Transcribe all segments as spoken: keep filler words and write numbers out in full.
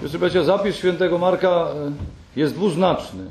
Proszę Państwa, zapis świętego Marka jest dwuznaczny.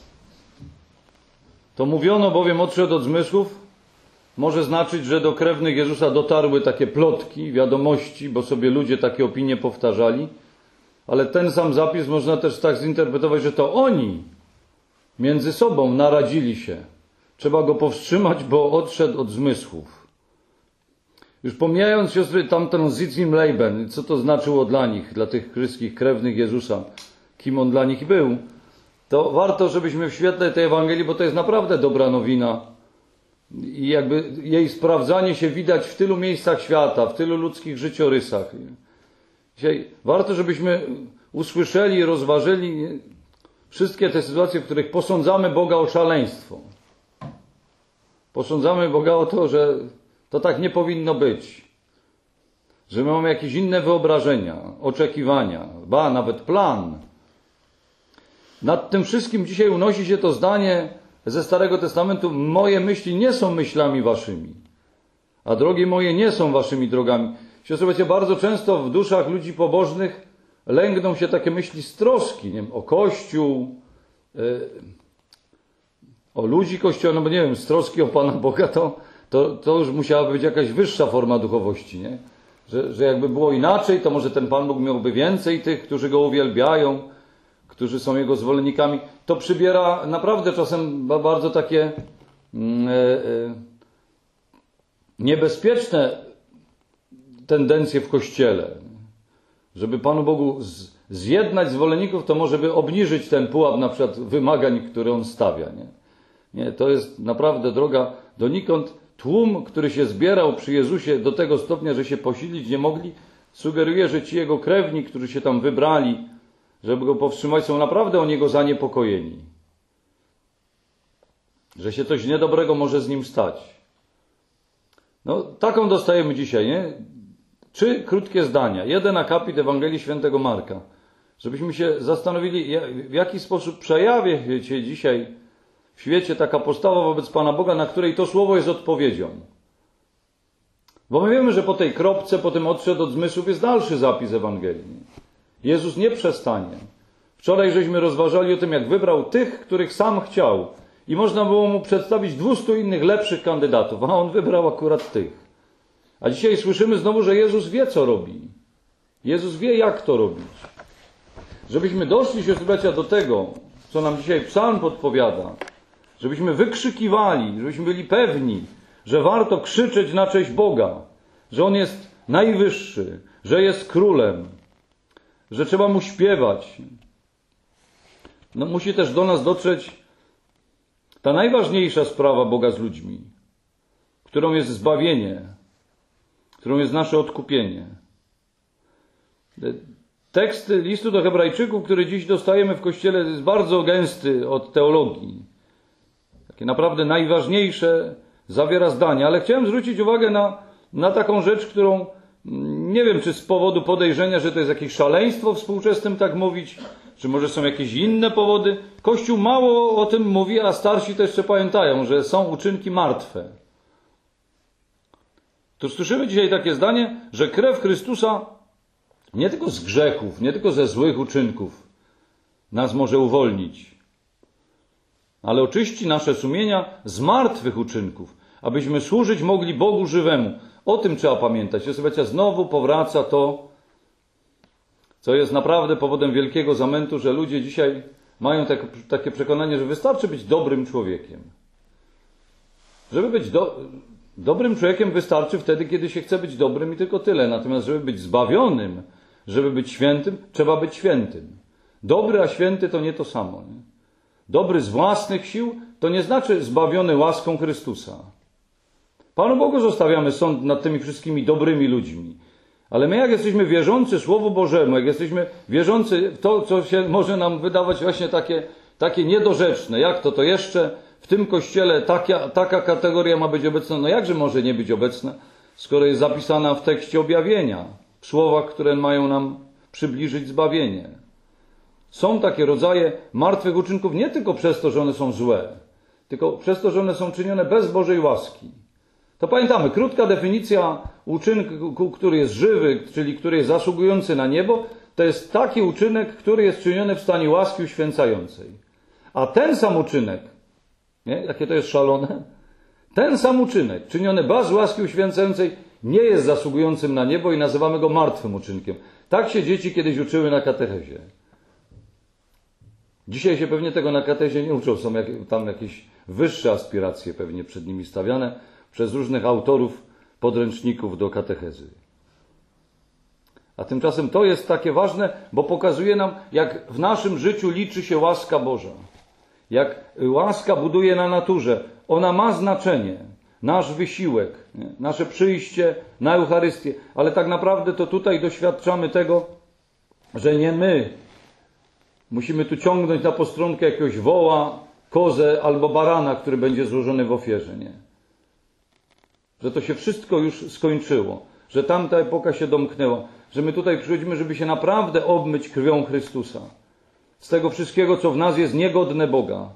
To mówiono bowiem odszedł od zmysłów może znaczyć, że do krewnych Jezusa dotarły takie plotki, wiadomości, bo sobie ludzie takie opinie powtarzali, ale ten sam zapis można też tak zinterpretować, że to oni między sobą naradzili się. Trzeba go powstrzymać, bo odszedł od zmysłów. Już pomijając, siostry, tamten Sitz im Leben, co to znaczyło dla nich, dla tych wszystkich krewnych Jezusa, kim on dla nich był, to warto, żebyśmy w świetle tej Ewangelii, bo to jest naprawdę dobra nowina i jakby jej sprawdzanie się widać w tylu miejscach świata, w tylu ludzkich życiorysach. Dzisiaj warto, żebyśmy usłyszeli i rozważyli wszystkie te sytuacje, w których posądzamy Boga o szaleństwo. Posądzamy Boga o to, że to tak nie powinno być. Że my mamy jakieś inne wyobrażenia, oczekiwania, ba, nawet plan. Nad tym wszystkim dzisiaj unosi się to zdanie ze Starego Testamentu: moje myśli nie są myślami waszymi, a drogi moje nie są waszymi drogami. Siostry, wiecie, bardzo często w duszach ludzi pobożnych lęgną się takie myśli z troski, nie wiem, o Kościół, yy, o ludzi Kościoła, no bo nie wiem, z troski o Pana Boga, to, to, to już musiała być jakaś wyższa forma duchowości, nie? Że, że jakby było inaczej, to może ten Pan Bóg miałby więcej tych, którzy Go uwielbiają, którzy są Jego zwolennikami. To przybiera naprawdę czasem bardzo takie yy, yy, niebezpieczne tendencje w Kościele. Żeby Panu Bogu z, zjednać zwolenników, to może by obniżyć ten pułap na przykład wymagań, które On stawia. Nie? Nie, to jest naprawdę droga donikąd. Tłum, który się zbierał przy Jezusie do tego stopnia, że się posilić nie mogli, sugeruje, że ci Jego krewni, którzy się tam wybrali, żeby Go powstrzymać, są naprawdę o Niego zaniepokojeni. Że się coś niedobrego może z Nim stać. No, taką dostajemy dzisiaj, nie? Trzy krótkie zdania. Jeden akapit Ewangelii Świętego Marka. Żebyśmy się zastanowili, w jaki sposób przejawia się dzisiaj w świecie taka postawa wobec Pana Boga, na której to słowo jest odpowiedzią. Bo my wiemy, że po tej kropce, po tym odszedł od zmysłów jest dalszy zapis Ewangelii. Jezus nie przestanie. Wczoraj żeśmy rozważali o tym, jak wybrał tych, których sam chciał. I można było mu przedstawić dwustu innych lepszych kandydatów, a on wybrał akurat tych. A dzisiaj słyszymy znowu, że Jezus wie, co robi. Jezus wie, jak to robić. Żebyśmy doszli, siostry bracia, do tego, co nam dzisiaj Psalm podpowiada, żebyśmy wykrzykiwali, żebyśmy byli pewni, że warto krzyczeć na cześć Boga, że On jest najwyższy, że jest królem, że trzeba Mu śpiewać. No, musi też do nas dotrzeć ta najważniejsza sprawa Boga z ludźmi, którą jest zbawienie, którą jest nasze odkupienie. Tekst listu do Hebrajczyków, który dziś dostajemy w Kościele, jest bardzo gęsty od teologii. Takie naprawdę najważniejsze zawiera zdania, ale chciałem zwrócić uwagę na, na taką rzecz, którą nie wiem, czy z powodu podejrzenia, że to jest jakieś szaleństwo współczesnym tak mówić, czy może są jakieś inne powody. Kościół mało o tym mówi, a starsi to jeszcze pamiętają, że są uczynki martwe. To słyszymy dzisiaj takie zdanie, że krew Chrystusa nie tylko z grzechów, nie tylko ze złych uczynków nas może uwolnić, ale oczyści nasze sumienia z martwych uczynków, abyśmy służyć mogli Bogu żywemu. O tym trzeba pamiętać. Słuchajcie, znowu powraca to, co jest naprawdę powodem wielkiego zamętu, że ludzie dzisiaj mają tak, takie przekonanie, że wystarczy być dobrym człowiekiem. Żeby być do, dobrym człowiekiem wystarczy wtedy, kiedy się chce być dobrym i tylko tyle. Natomiast żeby być zbawionym, żeby być świętym, trzeba być świętym. Dobry, a święty to nie to samo. Nie? Dobry z własnych sił to nie znaczy zbawiony łaską Chrystusa. Panu Bogu zostawiamy sąd nad tymi wszystkimi dobrymi ludźmi. Ale my, jak jesteśmy wierzący Słowu Bożemu, jak jesteśmy wierzący w to, co się może nam wydawać właśnie takie, takie niedorzeczne, jak to, to jeszcze w tym Kościele taka, taka kategoria ma być obecna, no jakże może nie być obecna, skoro jest zapisana w tekście objawienia, w słowach, które mają nam przybliżyć zbawienie. Są takie rodzaje martwych uczynków nie tylko przez to, że one są złe, tylko przez to, że one są czynione bez Bożej łaski. To pamiętamy, krótka definicja uczynku, który jest żywy, czyli który jest zasługujący na niebo, to jest taki uczynek, który jest czyniony w stanie łaski uświęcającej. A ten sam uczynek, nie? Jakie to jest szalone? Ten sam uczynek, czyniony bez łaski uświęcającej, nie jest zasługującym na niebo i nazywamy go martwym uczynkiem. Tak się dzieci kiedyś uczyły na katechezie. Dzisiaj się pewnie tego na katechezie nie uczą. Są jak, tam jakieś wyższe aspiracje pewnie przed nimi stawiane przez różnych autorów podręczników do katechezy. A tymczasem to jest takie ważne, bo pokazuje nam, jak w naszym życiu liczy się łaska Boża. Jak łaska buduje na naturze. Ona ma znaczenie. Nasz wysiłek, nie? Nasze przyjście na Eucharystię. Ale tak naprawdę to tutaj doświadczamy tego, że nie my musimy tu ciągnąć na postronkę jakiegoś woła, kozę albo barana, który będzie złożony w ofierze. Nie. Że to się wszystko już skończyło. Że tamta epoka się domknęła. Że my tutaj przychodzimy, żeby się naprawdę obmyć krwią Chrystusa. Z tego wszystkiego, co w nas jest niegodne Boga.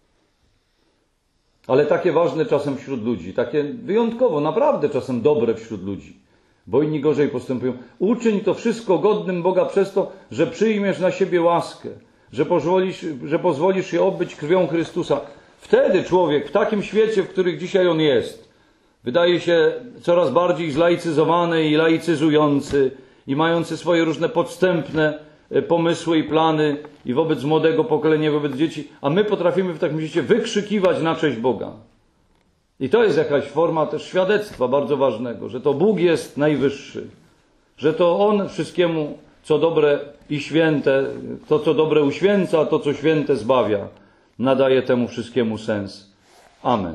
Ale takie ważne czasem wśród ludzi. Takie wyjątkowo, naprawdę czasem dobre wśród ludzi. Bo inni gorzej postępują. Uczyń to wszystko godnym Boga przez to, że przyjmiesz na siebie łaskę. Że pozwolisz, że pozwolisz się obbyć krwią Chrystusa. Wtedy człowiek w takim świecie, w którym dzisiaj on jest, wydaje się coraz bardziej zlaicyzowany i laicyzujący i mający swoje różne podstępne pomysły i plany i wobec młodego pokolenia, wobec dzieci, a my potrafimy w takim świecie wykrzykiwać na cześć Boga. I to jest jakaś forma też świadectwa bardzo ważnego, że to Bóg jest najwyższy, że to On wszystkiemu, co dobre i święte, to co dobre uświęca, to co święte zbawia, nadaje temu wszystkiemu sens. Amen.